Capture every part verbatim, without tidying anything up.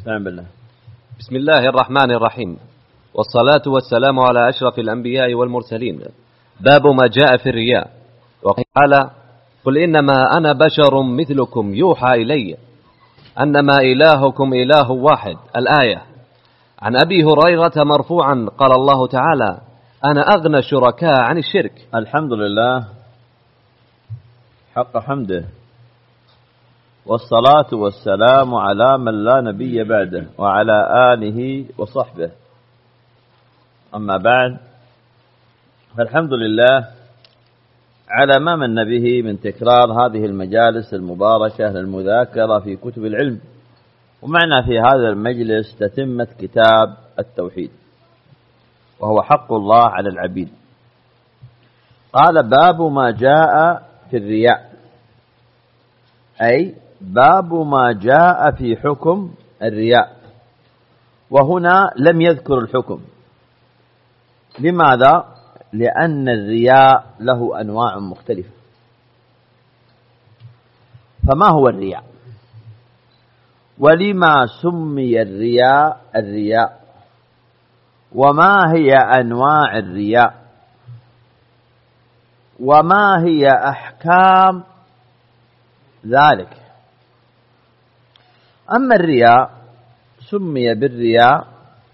نعم بالله. بسم الله الرحمن الرحيم، والصلاة والسلام على أشرف الأنبياء والمرسلين. باب ما جاء في الرياء. وقال: قل إنما أنا بشر مثلكم يوحى إلي أنما إلهكم إله واحد. الآية. عن أبي هريرة مرفوعا قال الله تعالى: أنا أغنى الشركاء عن الشرك. الحمد لله حق حمده، والصلاة والسلام على من لا نبي بعده وعلى آله وصحبه. أما بعد، فالحمد لله على ما من به من تكرار هذه المجالس المباركة للمذاكرة في كتب العلم. ومعنا في هذا المجلس تتمة كتاب التوحيد، وهو حق الله على العبيد. قال: باب ما جاء في الرياء، أي باب ما جاء في حكم الرياء. وهنا لم يذكر الحكم. لماذا؟ لأن الرياء له أنواع مختلفة. فما هو الرياء؟ ولما سمي الرياء الرياء؟ وما هي أنواع الرياء؟ وما هي أحكام ذلك؟ أما الرياء سمي بالرياء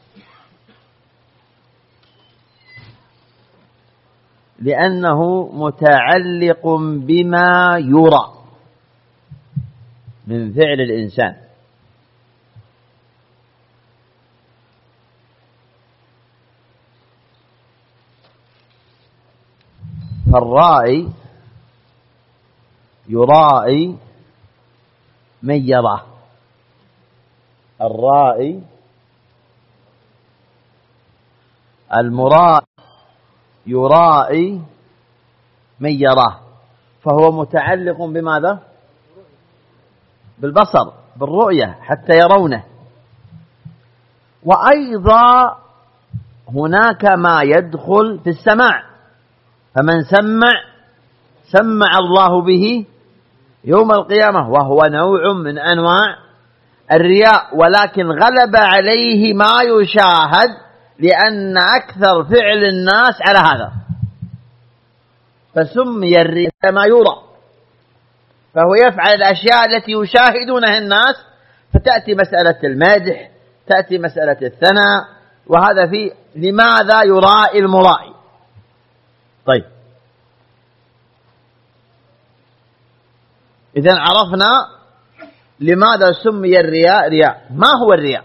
لأنه متعلق بما يرى من فعل الإنسان. فالرائي يرائي من يراه. الرائي المرائي يرائي من يراه، فهو متعلق بماذا؟ بالبصر، بالرؤية حتى يرونه. وأيضا هناك ما يدخل في السماع، فمن سمع سمع الله به يوم القيامة، وهو نوع من أنواع الرياء، ولكن غلب عليه ما يشاهد لأن أكثر فعل الناس على هذا، فسمي الرياء ما يرى، فهو يفعل الأشياء التي يشاهدونها الناس، فتأتي مسألة المدح، تأتي مسألة الثناء، وهذا في لماذا يرائي المرائي. طيب، إذن عرفنا لماذا سمي الرياء رياء. ما هو الرياء؟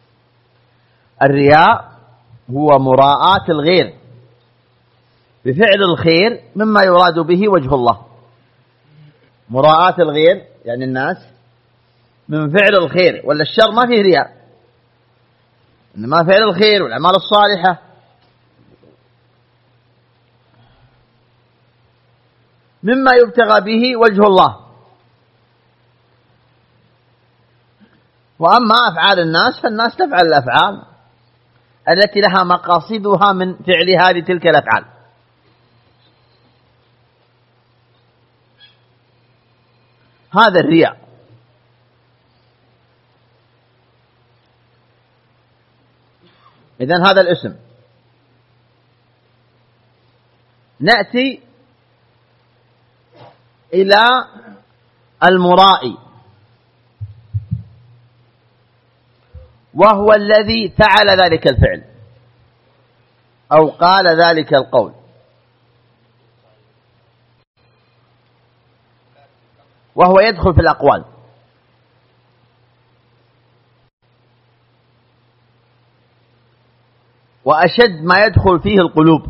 الرياء هو مراءاة الغير بفعل الخير مما يراد به وجه الله. مراءاة الغير يعني الناس من فعل الخير، ولا الشر ما فيه رياء، إنما فعل الخير والأعمال الصالحة. مما يبتغى به وجه الله. وأما أفعال الناس فالناس تفعل الأفعال التي لها مقاصدها من فعل هذه تلك الأفعال. هذا الرياء. إذن هذا الاسم. نأتي إلى المرائي، وهو الذي فعل ذلك الفعل أو قال ذلك القول. وهو يدخل في الأقوال، وأشد ما يدخل فيه القلوب،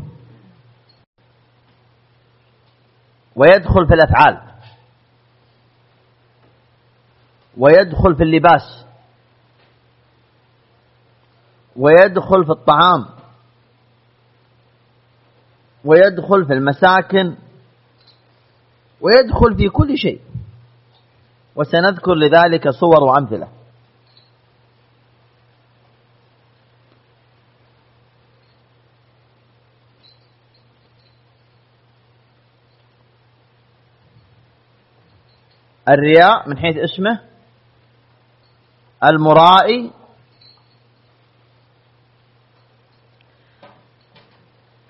ويدخل في الأفعال، ويدخل في اللباس، ويدخل في الطعام، ويدخل في المساكن، ويدخل في كل شيء، وسنذكر لذلك صور وأمثلة. الرياء من حيث اسمه المرائي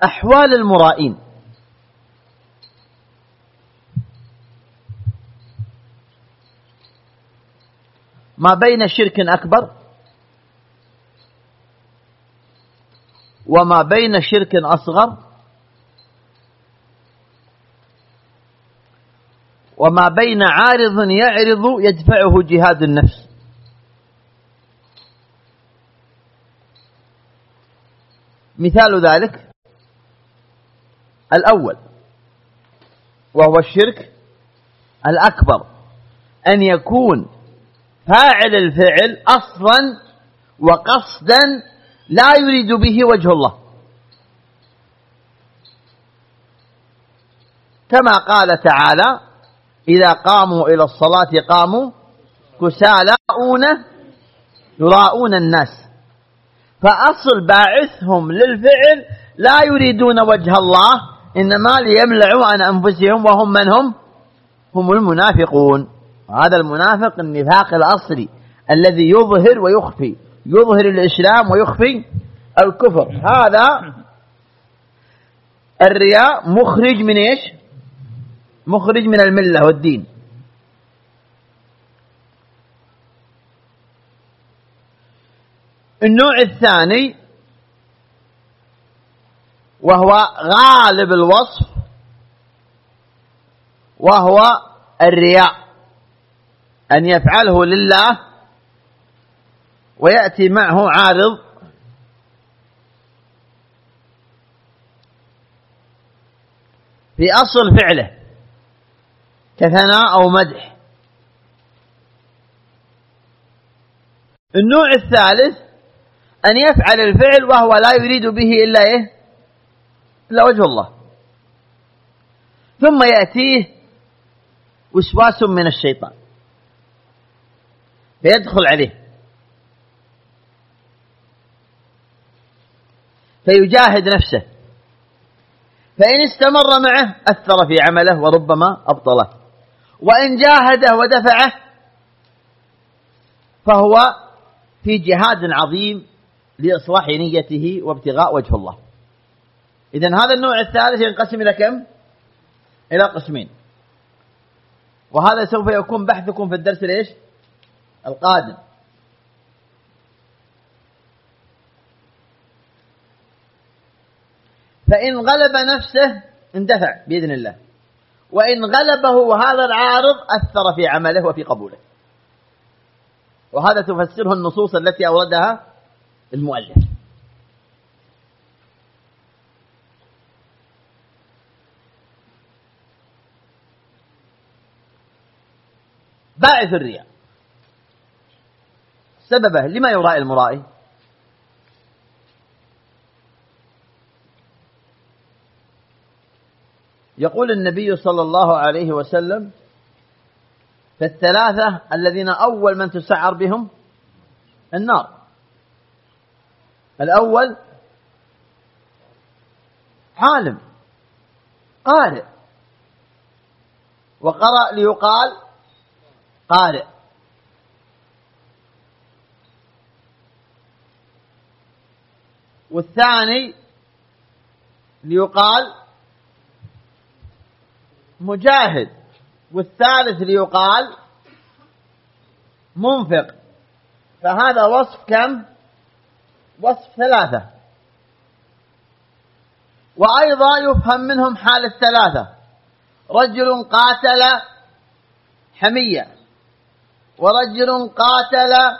أحوال المرائين. ما بين شرك أكبر وما بين شرك أصغر وما بين عارض يعرض يدفعه جهاد النفس. مثال ذلك الأول وهو الشرك الأكبر، أن يكون فاعل الفعل أصلا وقصدا لا يريد به وجه الله، كما قال تعالى: إذا قاموا إلى الصلاة قاموا كسالى يراءون الناس. فأصل باعثهم للفعل لا يريدون وجه الله، إنما ليملعوا عن أنفسهم، وهم من هم؟ هم المنافقون. هذا المنافق النفاق الأصلي الذي يظهر ويخفي، يظهر الإسلام ويخفي الكفر. هذا الرياء مخرج من إيش؟ مخرج من الملة والدين. النوع الثاني وهو غالب الوصف، وهو الرياء، أن يفعله لله ويأتي معه عارض في أصل فعله كثناء أو مدح. النوع الثالث أن يفعل الفعل وهو لا يريد به إلا إيه؟ إلا وجه الله، ثم يأتيه وسواس من الشيطان فيدخل عليه فيجاهد نفسه، فإن استمر معه أثر في عمله وربما أبطله، وإن جاهده ودفعه فهو في جهاد عظيم لإصلاح نيته وابتغاء وجه الله. إذن هذا النوع الثالث ينقسم إلى كم؟ إلى قسمين، وهذا سوف يكون بحثكم في الدرس الإيش؟ القادم. فإن غلب نفسه اندفع بإذن الله، وإن غلبه هذا العارض أثر في عمله وفي قبوله. وهذا تفسره النصوص التي أوردها المؤلف. باعث الرياء سببه، لما يرائي المرائي؟ يقول النبي صلى الله عليه وسلم: فالثلاثة الذين أول من تسعر بهم النار. الأول عالم قارئ، وقرأ ليقال قارئ. والثاني ليقال مجاهد، والثالث ليقال منفق. فهذا وصف كم؟ وصف ثلاثة. وأيضا يفهم منهم حال الثلاثة: رجل قاتل حمية، ورجل قاتل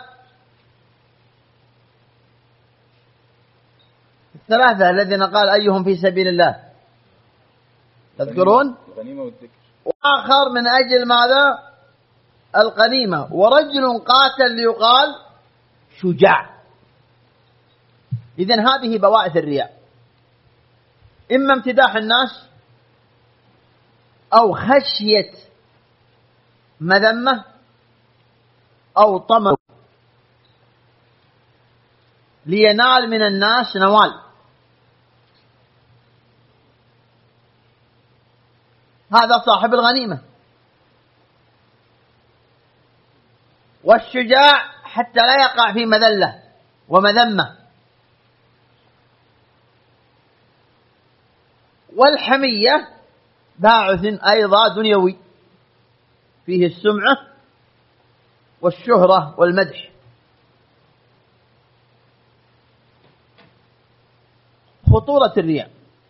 الثلاثة الذين قال أيهم في سبيل الله تذكرون؟ الغنيمة والذكر. وآخر من أجل ماذا؟ الغنيمة. ورجل قاتل ليقال شجاع. إذن هذه بوائث الرياء: إما امتداح الناس، أو خشية مذمة، أو طمع لينال من الناس نوال. هذا صاحب الغنيمة. والشجاع حتى لا يقع في مذلة ومذمة. والحمية باعث أيضا دنيوي فيه السمعة والشهرة والمدح. خطورة الرياء: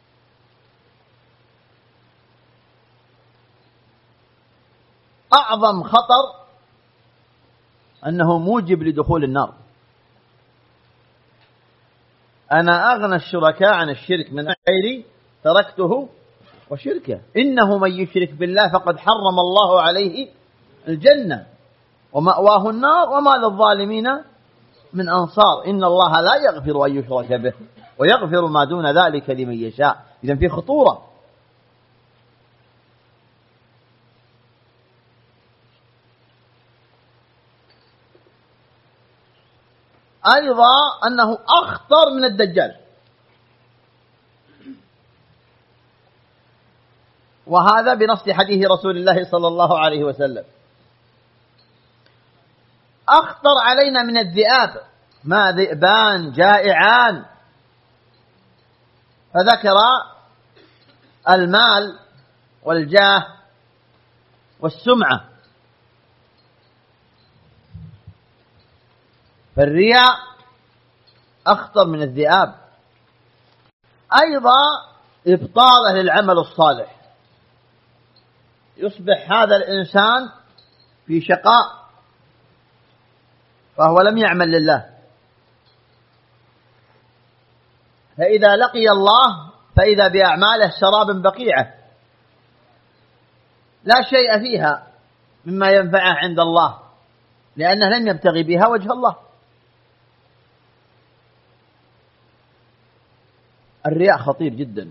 أعظم خطر أنه موجب لدخول النار. أنا أغنى الشركاء عن الشرك من غيري تركته وشركه، إنه من يشرك بالله فقد حرم الله عليه الجنة ومأواه النار وما للظالمين من أنصار، إن الله لا يغفر أن يشرك به ويغفر ما دون ذلك لمن يشاء. إذن في خطورة. أيضا أنه أخطر من الدجال، وهذا بنص حديث رسول الله صلى الله عليه وسلم. أخطر علينا من الذئاب، ما ذئبان جائعان، فذكر المال والجاه والسمعة. فالرياء أخطر من الذئاب. أيضا إبطاله للعمل الصالح، يصبح هذا الإنسان في شقاء فهو لم يعمل لله، فإذا لقي الله فإذا بأعماله سراب بقيعة لا شيء فيها مما ينفعه عند الله، لأنه لم يبتغي بها وجه الله. الرياء خطير جدا،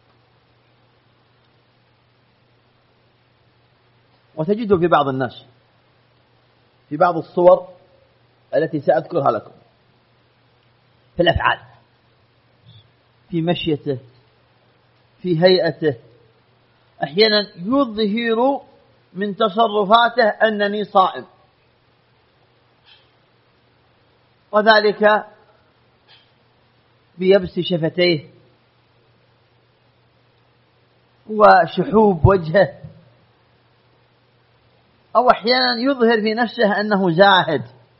وتجده في بعض الناس في بعض الصور التي سأذكرها لكم، في الأفعال، في مشيته، في هيئته. أحيانا يظهر من تصرفاته أنني صائم، وذلك بيبس شفتيه وشحوب وجهه، أو أحيانا يظهر في نفسه أنه زاهد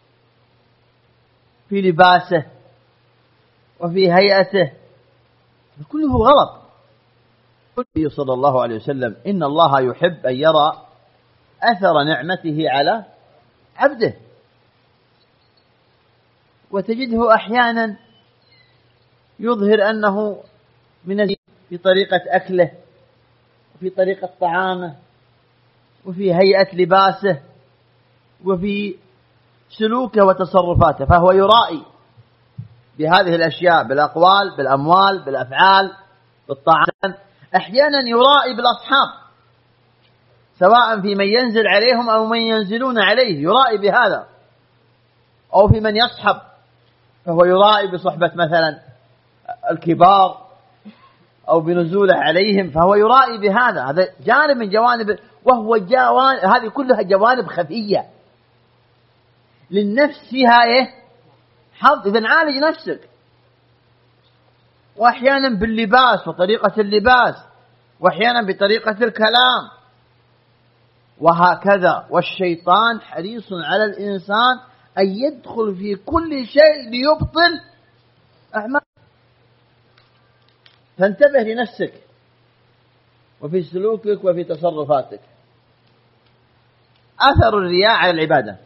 في لباسه وفي هيئته، كله غلط. النبي صلى الله عليه وسلم: إن الله يحب أن يرى أثر نعمته على عبده. وتجده أحيانا يظهر أنه من في طريقة أكله وفي طريقة طعامه وفي هيئة لباسه وفي سلوكه وتصرفاته، فهو يرائي بهذه الأشياء، بالأقوال، بالأموال، بالأفعال، بالطعام. أحيانا يرائي بالأصحاب، سواء في من ينزل عليهم أو من ينزلون عليه، يرائي بهذا، أو في من يصحب، فهو يرائي بصحبة مثلا الكبار أو بنزوله عليهم، فهو يرائي بهذا. هذا جانب من جوانب، وهو جوانب، هذه كلها جوانب خفية للنفس فيها إيه؟ حظ. إذن عالج نفسك. وأحيانا باللباس وطريقة اللباس، وأحيانا بطريقة الكلام، وهكذا. والشيطان حريص على الإنسان أن يدخل في كل شيء ليبطل أعمال. فانتبه لنفسك وفي سلوكك وفي تصرفاتك. أثر الرياء على العبادة.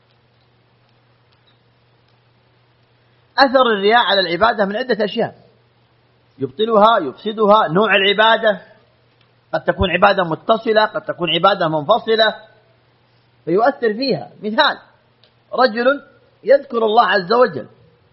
أثر الرياء على العبادة من عدة أشياء يبطلها يفسدها. نوع العبادة، قد تكون عبادة متصلة، قد تكون عبادة منفصلة، فيؤثر فيها. مثال: رجل يذكر الله عز وجل،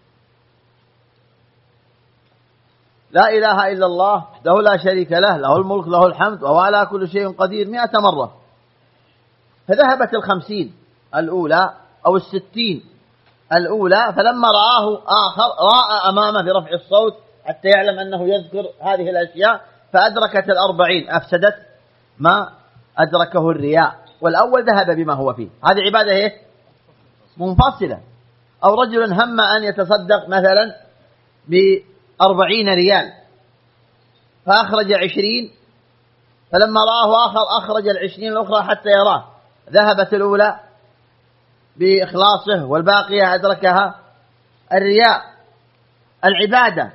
لا إله إلا الله وحده لا شريك له، له الملك له الحمد وهو على كل شيء قدير مئة مرة، فذهبت الخمسين الأولى أو الستين الأولى، فلما رآه آخر رأى أمامه برفع الصوت حتى يعلم أنه يذكر هذه الأشياء، فأدركت الأربعين، أفسدت ما أدركه الرياء، والأول ذهب بما هو فيه. هذه عبادة إيه؟ منفصلة. أو رجل هم أن يتصدق مثلا بأربعين ريال، فأخرج عشرين، فلما رآه آخر أخرج العشرين الأخرى حتى يراه، ذهبت الأولى بإخلاصه والباقية أدركها الرياء. العبادة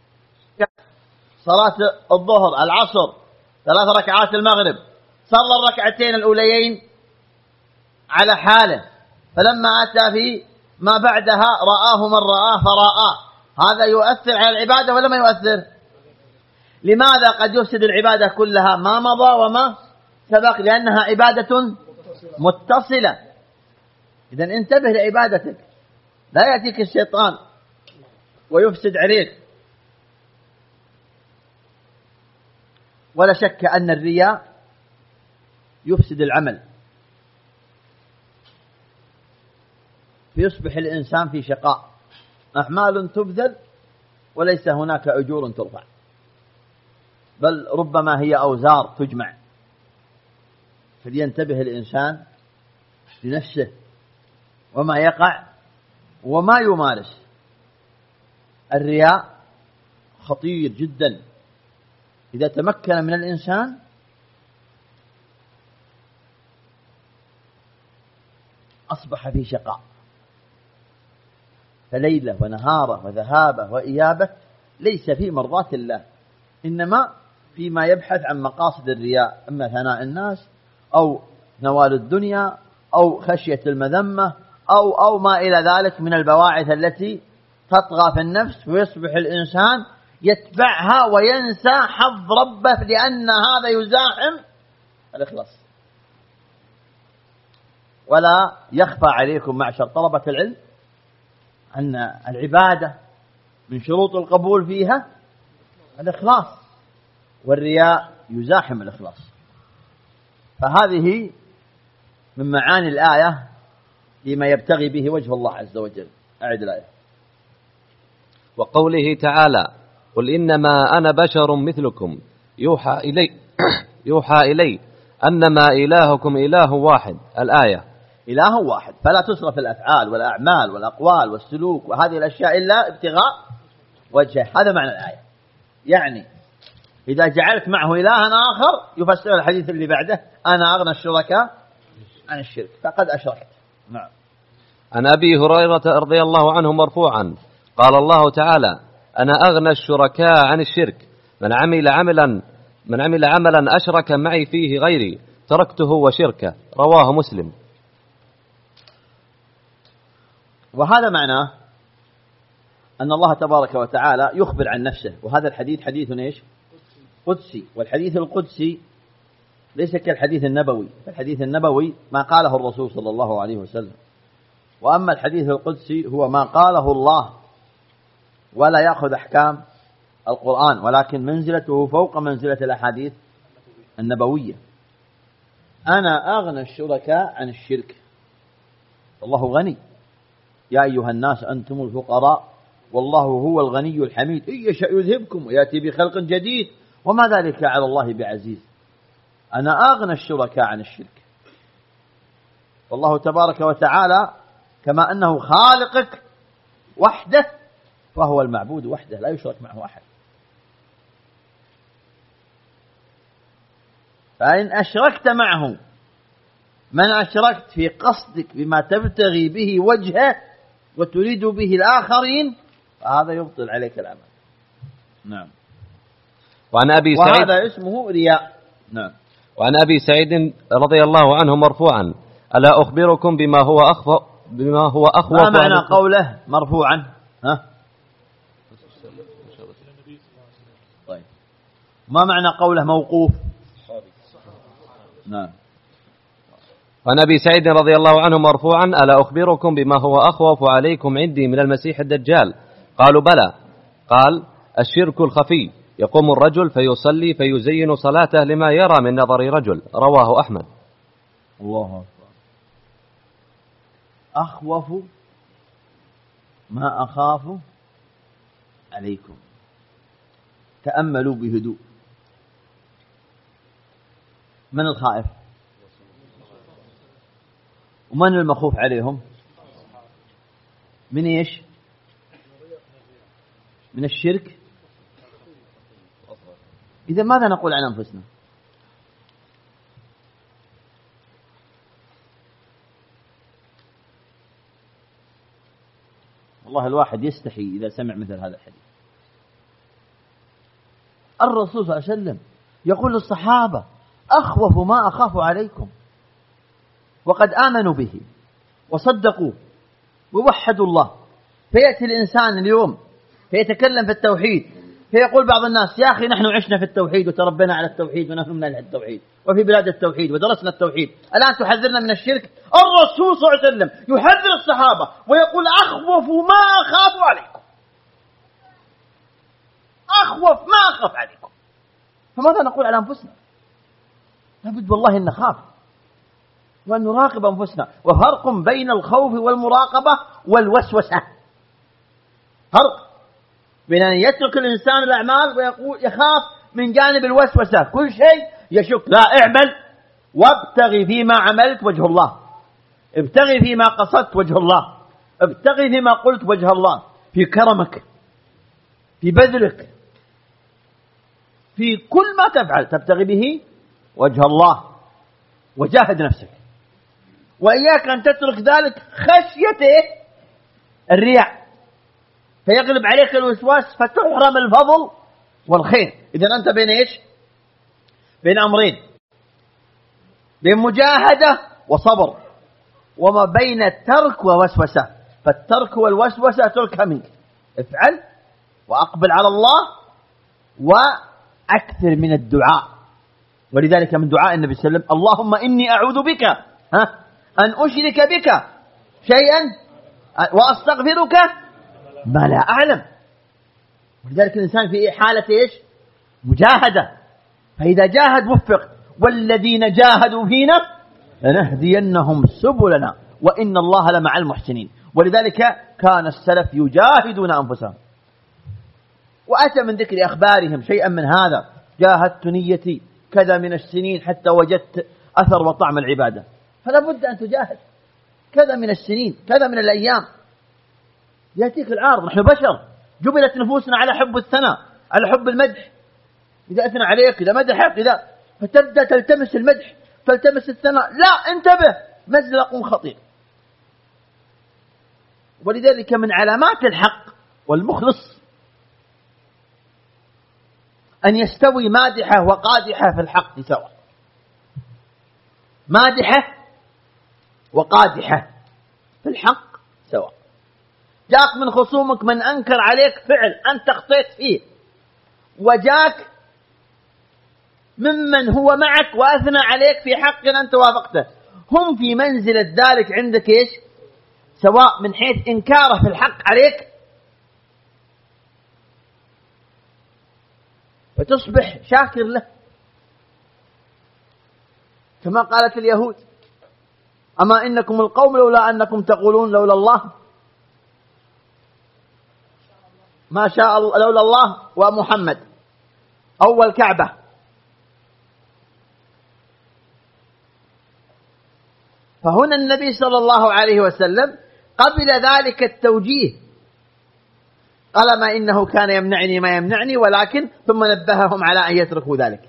صلاة الظهر العصر ثلاث ركعات المغرب، صلى الركعتين الأوليين على حاله، فلما أتى في ما بعدها رآه من رآه فرآه، هذا يؤثر على العبادة ولا ما يؤثر؟ لماذا قد يفسد العبادة كلها ما مضى وما سبق؟ لأنها عبادة متصلة. إذن انتبه لعبادتك، لا يأتيك الشيطان ويفسد عليك. ولا شك أن الرياء يفسد العمل، فيصبح الإنسان في شقاء، أعمال تبذل وليس هناك أجور ترفع، بل ربما هي أوزار تجمع. فلينتبه الإنسان لنفسه وما يقع وما يمارس. الرياء خطير جدا، إذا تمكن من الإنسان أصبح في شقاء، فليلة ونهاره وذهابه وإيابه ليس في مرضاة الله، إنما فيما يبحث عن مقاصد الرياء، أما ثناء الناس أو نوال الدنيا أو خشية المذمة أو أو ما إلى ذلك من البواعث التي تطغى في النفس، ويصبح الإنسان يتبعها وينسى حظ ربه، لأن هذا يزاحم الإخلاص. ولا يخفى عليكم معشر طلبة العلم أن العبادة من شروط القبول فيها الإخلاص، والرياء يزاحم الإخلاص. فهذه من معاني الآية لما يبتغي به وجه الله عز وجل. أعد الآية. وقوله تعالى: قل إنما أنا بشر مثلكم يوحى إلي يوحى إلي أنما إلهكم إله واحد. الآية. إله واحد، فلا تصرف الأفعال والأعمال والأقوال والسلوك وهذه الأشياء إلا ابتغاء وجهه، هذا معنى الآية. يعني إذا جعلت معه إلها آخر يفسر الحديث اللي بعده: أنا أغنى الشركاء عن الشرك، فقد أشركت. نعم. عن أبي هريرة رضي الله عنه مرفوعا قال الله تعالى: أنا أغنى الشركاء عن الشرك، من عمل عملا من عمل عملا أشرك معي فيه غيري تركته وشركه. رواه مسلم. وهذا معناه أن الله تبارك وتعالى يخبر عن نفسه، وهذا الحديث حديث إيش؟ قدسي. والحديث القدسي ليس كالحديث النبوي، فالحديث النبوي ما قاله الرسول صلى الله عليه وسلم، وأما الحديث القدسي هو ما قاله الله، ولا يأخذ أحكام القرآن، ولكن منزلته فوق منزلة الأحاديث النبوية. أنا أغنى الشركاء عن الشرك، الله غني. يا أيها الناس أنتم الفقراء والله هو الغني الحميد، إن يشاء يذهبكم ويأتي بخلق جديد وما ذلك على الله بعزيز. أنا أغنى الشركاء عن الشرك. والله تبارك وتعالى كما أنه خالقك وحده فهو المعبود وحده، لا يشرك معه أحد. فإن أشركت معه من أشركت في قصدك بما تبتغي به وجهه وتريد به الآخرين، فهذا يبطل عليك العمل. نعم. وعن أبي سعيد وهذا اسمه رياء. نعم. وعن أبي سعيد رضي الله عنه مرفوعا: ألا أخبركم بما هو أخوف بما هو أخوف ما معنى قوله مرفوعا؟ ها؟ طيب. ما معنى قوله موقوف؟ نعم. وعن أبي سعيد رضي الله عنه مرفوعا: ألا أخبركم بما هو أخوف عليكم عندي من المسيح الدجال؟ قالوا بلى. قال: الشرك الخفي، يقوم الرجل فيصلي فيزين صلاته لما يرى من نظر رجل. رواه أحمد. الله أكبر. أخوف ما أخاف عليكم. تأملوا بهدوء. من الخائف؟ ومن المخوف عليهم؟ من إيش؟ من الشرك إذا ماذا نقول عن أنفسنا؟ والله الواحد يستحي إذا سمع مثل هذا الحديث. الرسول صلى الله عليه وسلم يقول للصحابة: أخوف ما أخاف عليكم، وقد آمنوا به وصدقوا ووحدوا الله. فيأتي الإنسان اليوم فيتكلم في التوحيد، فيقول بعض الناس: يا أخي نحن عشنا في التوحيد وتربينا على التوحيد ونحن من أهل التوحيد وفي بلاد التوحيد ودرسنا التوحيد، الآن تحذرنا من الشرك؟ الرسول صلى الله عليه وسلم يحذر الصحابة ويقول: أخوف ما أخاف عليكم، أخوف ما أخاف عليكم. فماذا نقول على أنفسنا؟ لابد والله أن نخاف وأن نراقب أنفسنا. وفرق بين الخوف والمراقبة والوسوسة، فرق بين أن يترك الإنسان الأعمال ويقول يخاف من جانب الوسوسة، كل شيء يشك. لا، اعمل وابتغي فيما عملت وجه الله، ابتغي فيما قصدت وجه الله، ابتغي فيما قلت وجه الله، في كرمك، في بذلك، في كل ما تفعل تبتغي به وجه الله، وجاهد نفسك. وإياك أن تترك ذلك خشية الرياء فيغلب عليك الوسواس فتحرم الفضل والخير. إذن أنت بين إيش؟ بين أمرين، بين مجاهدة وصبر، وما بين الترك ووسوسة. فالترك والوسوسة تركها منك، افعل وأقبل على الله وأكثر من الدعاء. ولذلك من دعاء النبي صلى الله عليه وسلم: اللهم إني أعوذ بك ها أن أشرك بك شيئا وأستغفرك ما لا أعلم. ولذلك الإنسان في حالة إيش؟ مجاهدة. فإذا جاهد وفق. والذين جاهدوا فينا لنهدينهم سبلنا وإن الله لمع المحسنين. ولذلك كان السلف يجاهدون أنفسهم. وأتى من ذكر أخبارهم شيئا من هذا: جاهدت نيتي كذا من السنين حتى وجدت أثر وطعم العبادة. فلا بد أن تجاهد كذا من السنين، كذا من الأيام. يأتيك العارض، نحن بشر، جبلت نفوسنا على حب الثناء، على حب المدح. إذا أثنى عليك، إذا مدحك، إذا فتبدأ تلتمس المدح، تلتمس الثناء. لا، انتبه، مزلق خطير. ولذلك من علامات الحق والمخلص أن يستوي مادحة وقادحة في الحق سواء. مادحة وقادحة في الحق سواء. جاك من خصومك من أنكر عليك فعل أنت اخطيت فيه، وجاك ممن هو معك وأثنى عليك في حق أنت وافقته، هم في منزلة ذلك عندك إيش؟ سواء من حيث إنكاره في الحق عليك فتصبح شاكر له، كما قالت اليهود: أما إنكم القوم لولا أنكم تقولون لولا الله ما شاء الله، لولا الله ومحمد أول كعبة. فهنا النبي صلى الله عليه وسلم قبل ذلك التوجيه، قال: ما إنه كان يمنعني ما يمنعني، ولكن ثم نبههم على أن يتركوا ذلك.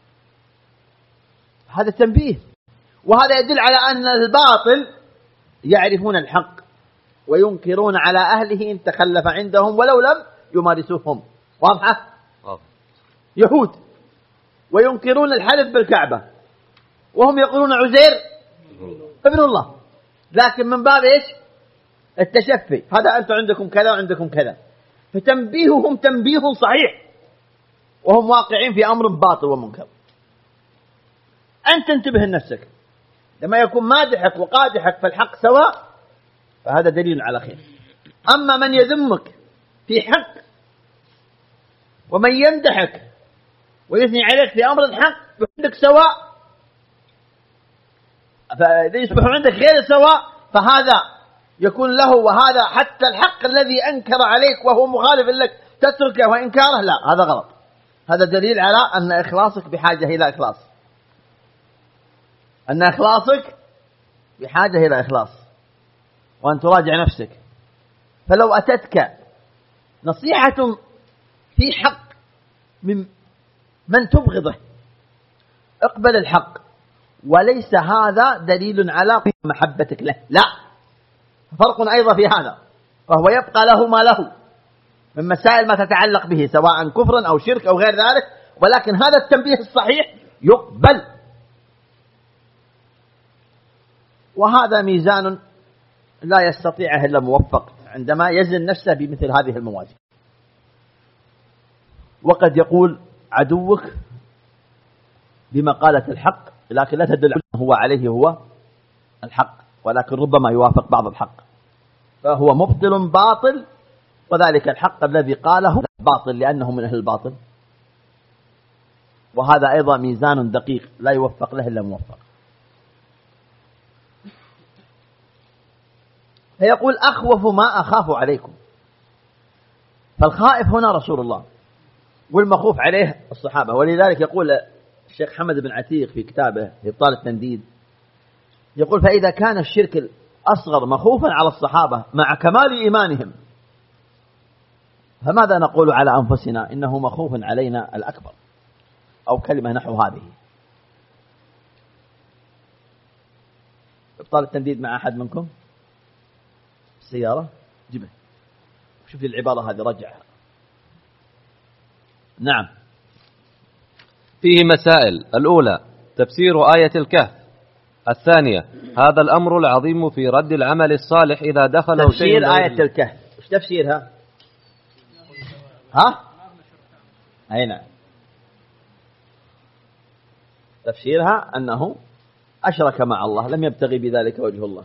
هذا تنبيه، وهذا يدل على أن الباطل يعرفون الحق وينكرون على أهله إن تخلف عندهم ولو لم يمارسوهم. واضحة؟ يهود وينكرون الحلف بالكعبة وهم يقولون عزير ابن الله، لكن من باب إيش؟ التشفي. هذا أنتم عندكم كذا وعندكم كذا. فتنبيههم تنبيه صحيح وهم واقعين في أمر باطل ومنكر. أنت تنتبه لنفسك لما يكون مادحك وقادحك في الحق سواء، فهذا دليل على خير. أما من يذمك في حق ومن يمدحك ويثني عليك في أمر الحق عندك سواء، فإذا يصبح عندك غير سواء فهذا يكون له، وهذا حتى الحق الذي أنكر عليك وهو مخالف لك تتركه وإنكاره، لا، هذا غلط. هذا دليل على أن إخلاصك بحاجة إلى إخلاص، أن إخلاصك بحاجة إلى إخلاص، وأن تراجع نفسك. فلو أتتك نصيحة في حق من من تبغضه، اقبل الحق، وليس هذا دليل على محبتك له، لا، فرق أيضا في هذا، فهو يبقى له ما له من مسائل ما تتعلق به سواء كفرا أو شرك أو غير ذلك، ولكن هذا التنبيه الصحيح يقبل. وهذا ميزان لا يستطيعه إلا موفق عندما يزن نفسه بمثل هذه الموازين. وقد يقول عدوك بمقالة الحق، لكن لا تدل على هو عليه هو الحق، ولكن ربما يوافق بعض الحق، فهو مبطل باطل، وذلك الحق الذي قاله باطل لأنه من أهل الباطل. وهذا أيضا ميزان دقيق لا يوفق له إلا موفق. فيقول أخوف ما أخاف عليكم، فالخائف هنا رسول الله والمخوف عليه الصحابة. ولذلك يقول الشيخ حمد بن عتيق في كتابه إبطال التنديد، يقول فإذا كان الشرك الأصغر مخوفا على الصحابة مع كمال إيمانهم، فماذا نقول على أنفسنا إنه مخوف علينا الأكبر، أو كلمة نحو هذه. إبطال التنديد مع أحد منكم السيارة جبه، شوف العبارة هذه رجعها. نعم. فيه مسائل: الأولى تفسير آية الكهف. الثانية هذا الأمر العظيم في رد العمل الصالح إذا دخل تفسير شيء آية الكهف. إيش تفسيرها؟ ها؟ أي نعم، تفسيرها أنه أشرك مع الله، لم يبتغي بذلك وجه الله.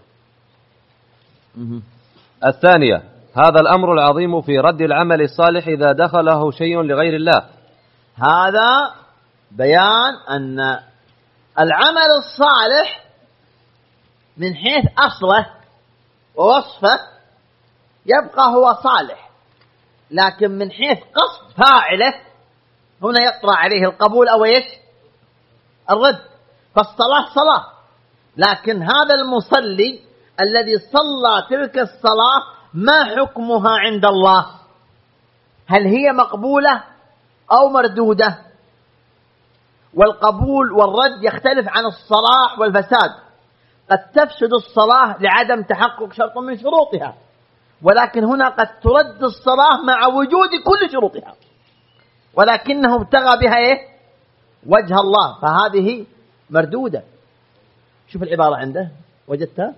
الثانية هذا الأمر العظيم في رد العمل الصالح إذا دخله شيء لغير الله. هذا بيان أن العمل الصالح من حيث أصله ووصفه يبقى هو صالح، لكن من حيث قصد فاعله هنا يطرأ عليه القبول أو ايش؟ الرد. فالصلاة صلاة، لكن هذا المصلي الذي صلى تلك الصلاة ما حكمها عند الله؟ هل هي مقبولة أو مردودة؟ والقبول والرد يختلف عن الصلاح والفساد. قد تفسد الصلاة لعدم تحقق شرط من شروطها، ولكن هنا قد ترد الصلاة مع وجود كل شروطها، ولكنه ابتغى بها إيه؟ وجه الله، فهذه مردودة. شوف العبارة عنده، وجدتها؟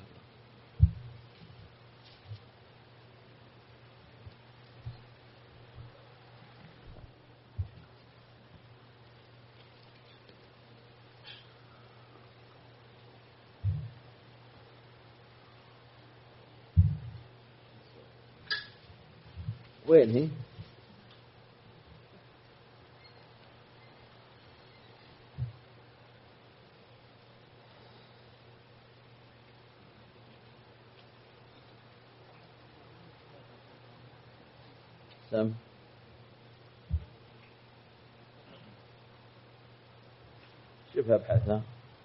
وين هي؟ سم شوفها ابحثها.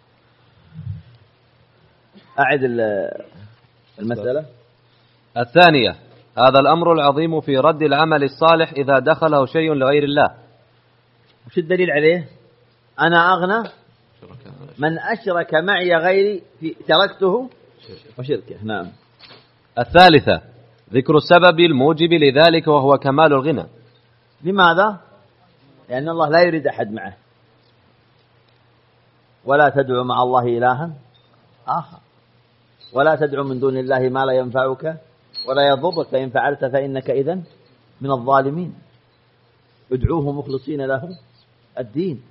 أعد المسألة. الثانية هذا الأمر العظيم في رد العمل الصالح إذا دخله شيء لغير الله. وش الدليل عليه؟ أنا أغنى من أشرك معي غيري في تركته وشركه. نعم. الثالثة ذكر السبب الموجب لذلك وهو كمال الغنى. لماذا؟ لأن الله لا يريد أحد معه. ولا تدعو مع الله إلها آخر، ولا تدعو من دون الله ما لا ينفعك ولا يضرك، فإن فعلت فإنك إذن من الظالمين. ادعوه مخلصين له الدين.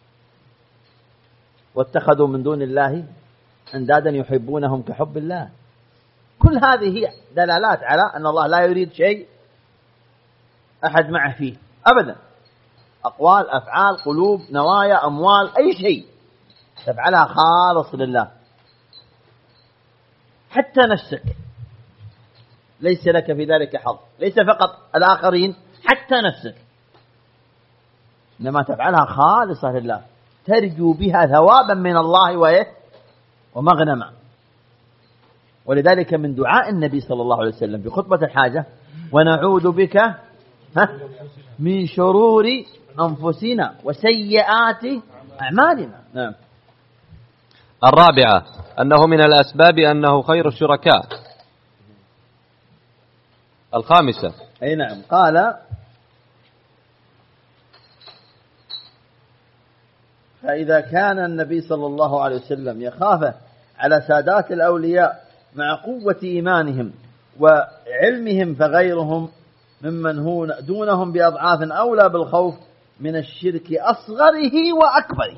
واتخذوا من دون الله أندادا يحبونهم كحب الله. كل هذه هي دلالات على أن الله لا يريد شيء أحد معه فيه أبدا. أقوال، أفعال، قلوب، نوايا، أموال، أي شيء تفعلها خالص لله. حتى نفسك ليس لك في ذلك حظ، ليس فقط الآخرين، حتى نفسك إنما تفعلها خالصة لله، ترجو بها ثوابا من الله وإيه ومغنما. ولذلك من دعاء النبي صلى الله عليه وسلم في خطبة الحاجة: ونعوذ بك من شرور أنفسنا وسيئات أعمالنا. نعم. الرابعة أنه من الأسباب أنه خير الشركاء. الخامسة. أي نعم. قال فإذا كان النبي صلى الله عليه وسلم يخاف على سادات الأولياء مع قوة إيمانهم وعلمهم، فغيرهم ممن هو دونهم بأضعاف أولى بالخوف من الشرك أصغره وأكبره.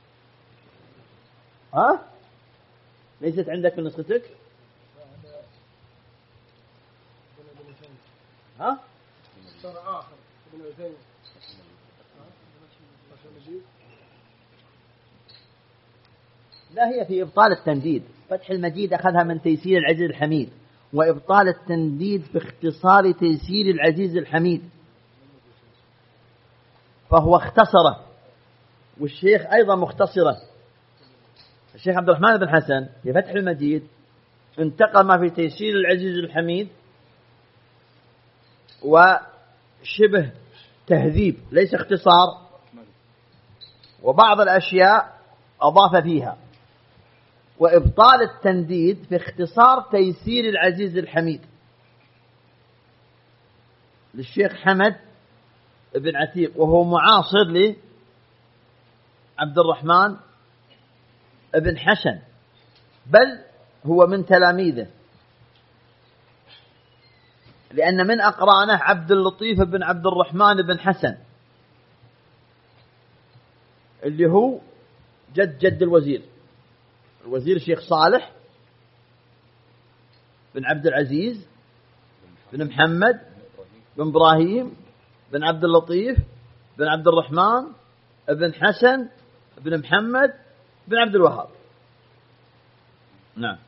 ها؟ ليست عندك في نسختك؟ ها؟ لا، هي في إبطال التنديد. فتح المجيد أخذها من تيسير العزيز الحميد، وإبطال التنديد باختصار تيسير العزيز الحميد، فهو اختصره، والشيخ أيضا مختصره. الشيخ عبد الرحمن بن حسن في فتح المجيد انتقم في تيسير العزيز الحميد وشبه تهذيب ليس اختصار، وبعض الأشياء أضاف فيها. وإبطال التنديد في اختصار تيسير العزيز الحميد للشيخ حمد بن عتيق، وهو معاصر لعبد الرحمن بن حسن، بل هو من تلاميذه، لأن من أقرانه عبد اللطيف بن عبد الرحمن بن حسن اللي هو جد جد الوزير الوزير الشيخ صالح بن عبد العزيز بن محمد بن إبراهيم بن عبد اللطيف بن عبد الرحمن بن حسن بن محمد بن عبد الوهاب. نعم.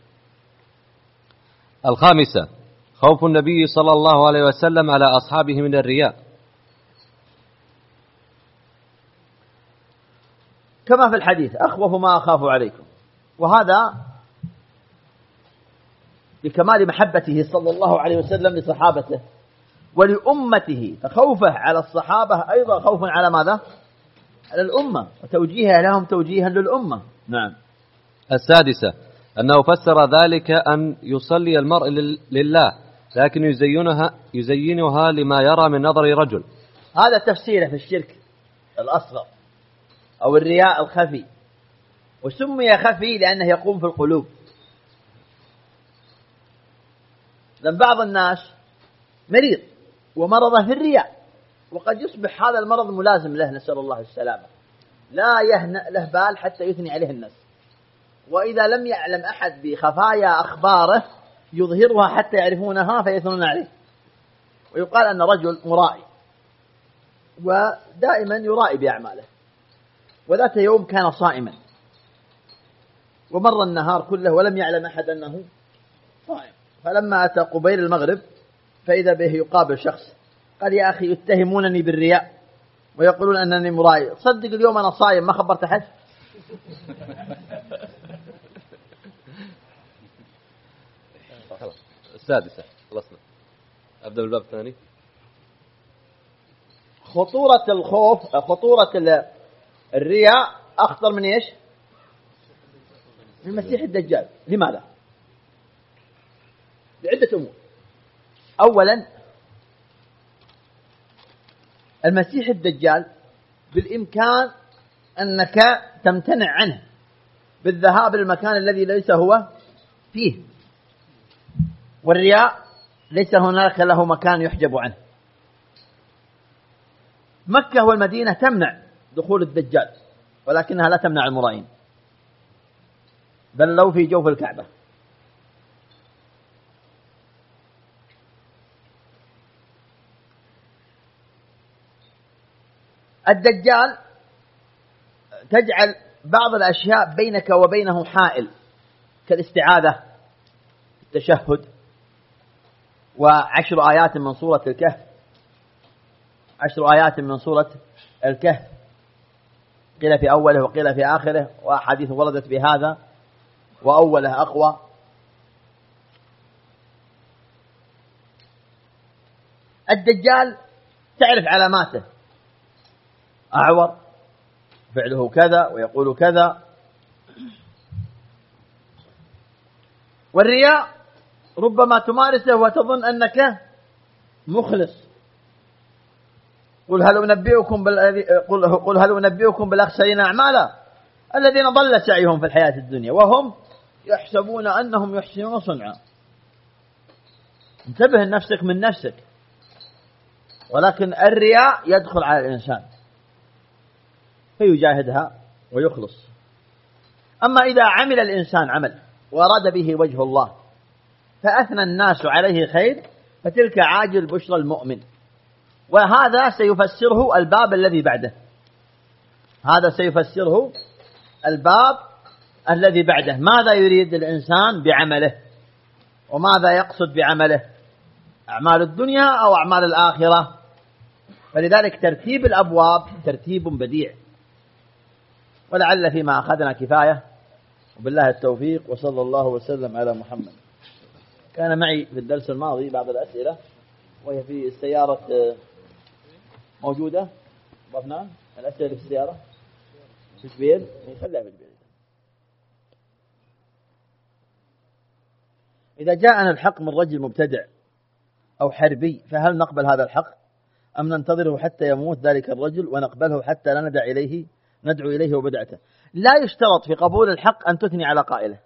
الخامسة خوف النبي صلى الله عليه وسلم على أصحابه من الرياء، كما في الحديث أخوف ما أخاف عليكم، وهذا لكمال محبته صلى الله عليه وسلم لصحابته ولأمته، فخوفه على الصحابة أيضا خوف على ماذا؟ على الأمة، وتوجيهها لهم توجيها للأمة. نعم. السادسة أنه فسر ذلك أن يصلي المرء لله لكن يزينها, يزينها لما يرى من نظر رجل. هذا تفسيره في الشرك الأصغر أو الرياء الخفي، وسمي خفي لأنه يقوم في القلوب. لأن بعض الناس مريض ومرضه في الرياء، وقد يصبح هذا المرض ملازم له، نسأل الله السلامة، لا يهنأ له بال حتى يثني عليه الناس، وإذا لم يعلم أحد بخفايا أخباره يظهرها حتى يعرفونها فيثنون عليه. ويقال أن رجل مرائي ودائما يرائي بأعماله، وذات يوم كان صائما ومر النهار كله ولم يعلم أحد أنه صائم، فلما أتى قبيل المغرب فإذا به يقابل شخص قال: يا أخي يتهمونني بالرياء ويقولون أنني مرائي، صدق اليوم أنا صائم ما خبرت أحد. السادسة خلصنا، أبدأ بالباب الثاني. خطورة الخوف، خطورة الرياء أخطر من إيش؟ من المسيح الدجال. لماذا؟ لعدة أمور. أولا، المسيح الدجال بالإمكان أنك تمتنع عنه بالذهاب للمكان الذي ليس هو فيه، والرياء ليس هناك له مكان يحجب عنه. مكة والمدينة تمنع دخول الدجال، ولكنها لا تمنع المرائين، بل لو في جوف الكعبة. الدجال تجعل بعض الأشياء بينك وبينه حائل، كالاستعاذة، التشهد، وعشر آيات من سورة الكهف، عشر آيات من سورة الكهف قيل في أوله وقيل في آخره، وأحاديث وردت بهذا، وأوله أقوى. الدجال تعرف علاماته، أعور، فعله كذا ويقول كذا. والرياء ربما تمارسه وتظن أنك مخلص. قل هل أنبئكم بال... قل... قل هل أنبئكم بالأخسرين أعمالا الذين ضل سعيهم في الحياة الدنيا وهم يحسبون أنهم يحسنون صنعا. انتبه لنفسك من نفسك. ولكن الرياء يدخل على الإنسان فيجاهدها ويخلص. أما إذا عمل الإنسان عمل وأراد به وجه الله فأثنى الناس عليه خير فتلك عاجل بشرى المؤمن. وهذا سيفسره الباب الذي بعده. هذا سيفسره الباب الذي بعده. ماذا يريد الإنسان بعمله وماذا يقصد بعمله، أعمال الدنيا أو أعمال الآخرة. فلذلك ترتيب الأبواب ترتيب بديع. ولعل فيما أخذنا كفاية وبالله التوفيق وصلى الله وسلم على محمد. كان معي في الدرس الماضي بعض الأسئلة وهي في السيارة موجودة. ضفنا الأسئلة في السيارة في البيل يخليها في البيل. إذا جاءنا الحق من رجل مبتدع أو حربي فهل نقبل هذا الحق أم ننتظره حتى يموت ذلك الرجل ونقبله حتى لا ندع إليه ندعو إليه وبدعته؟ لا يشترط في قبول الحق أن تثني على قائله.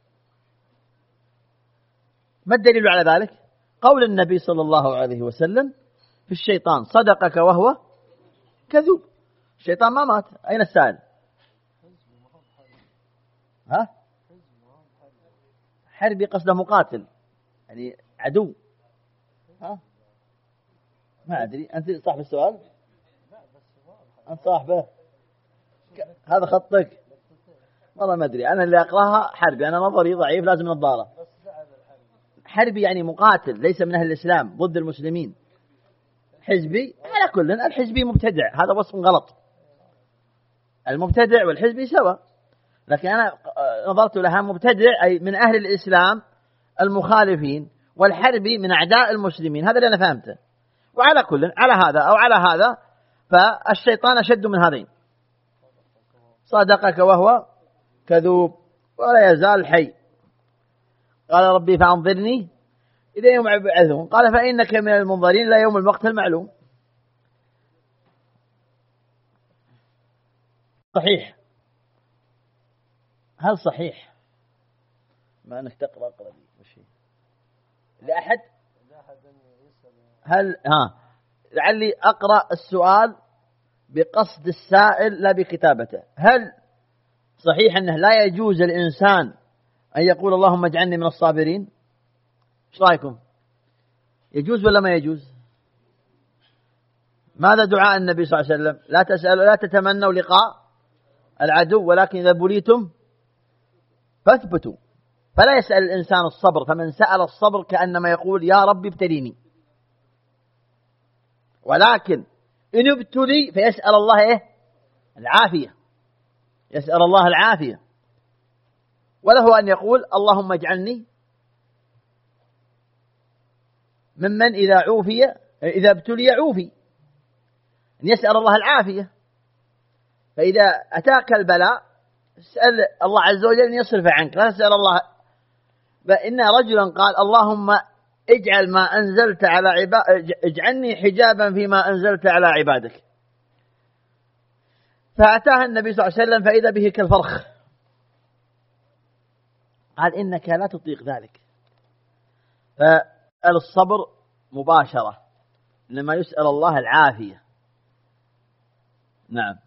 ما الدليل على ذلك؟ قول النبي صلى الله عليه وسلم في الشيطان صدقك وهو كذوب. الشيطان ما مات. أين السائل؟ ها؟ حربي قصده مقاتل يعني عدو. ها؟ ما أدري. أنت صاحب السؤال؟ أنت صاحبه؟ هذا خطك؟ والله ما أدري. أنا اللي أقرأها حربي. أنا نظري ضعيف لازم نظارة. حربي يعني مقاتل ليس من أهل الإسلام ضد المسلمين. حزبي على كل الحزبي مبتدع. هذا وصف غلط. المبتدع والحزبي سوا. لكن أنا نظرت لها مبتدع أي من أهل الإسلام المخالفين والحربي من أعداء المسلمين. هذا اللي أنا فهمته. وعلى كل على هذا أو على هذا فالشيطان أشد من هذين. صدقك وهو كذوب ولا يزال حي. قال ربي فأنظرني إلى يوم يبعثون قال فإنك من المنظرين إلى يوم الوقت المعلوم. صحيح. هل صحيح ما أنك تقرأ اقرأ لي وش هي لأحد هل ها لعلي أقرأ السؤال بقصد السائل لا بكتابته. هل صحيح أنه لا يجوز الإنسان أن يقول اللهم اجعلني من الصابرين؟ ايش رأيكم؟ يجوز ولا ما يجوز؟ ماذا دعاء النبي صلى الله عليه وسلم؟ لا تسألوا لا تتمنوا لقاء العدو ولكن إذا بليتم فاثبتوا. فلا يسأل الإنسان الصبر. فمن سأل الصبر كأنما يقول يا رب ابتليني. ولكن إن ابتلي فيسأل الله إيه؟ العافية. يسأل الله العافية. وله أن يقول اللهم اجعلني ممن إذا عوفي إذا ابتلي عوفي. أن يسأل الله العافية. فإذا أتاك البلاء اسأل الله عز وجل أن يصرف عنك. لا تسأل الله. فإن رجلا قال اللهم اجعل ما أنزلت على عباد اجعلني حجابا فيما أنزلت على عبادك. فأتاها النبي صلى الله عليه وسلم فإذا به كالفرخ. قال إنك لا تطيق ذلك. فالصبر مباشرة لما يسأل الله العافية. نعم.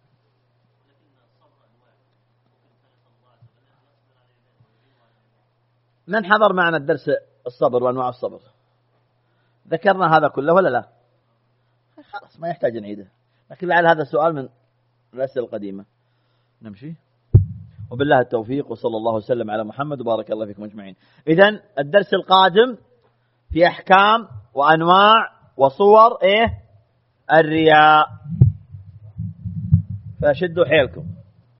من حضر معنا الدرس الصبر وأنواع الصبر ذكرنا هذا كله ولا لا؟ خلاص ما يحتاج نعيده. لكن لعل هذا السؤال من الأسئلة القديمة. نمشي. وبالله التوفيق وصلى الله وسلم على محمد وبارك الله فيكم أجمعين. إذن الدرس القادم في أحكام وأنواع وصور إيه الرياء. فشدوا حيلكم.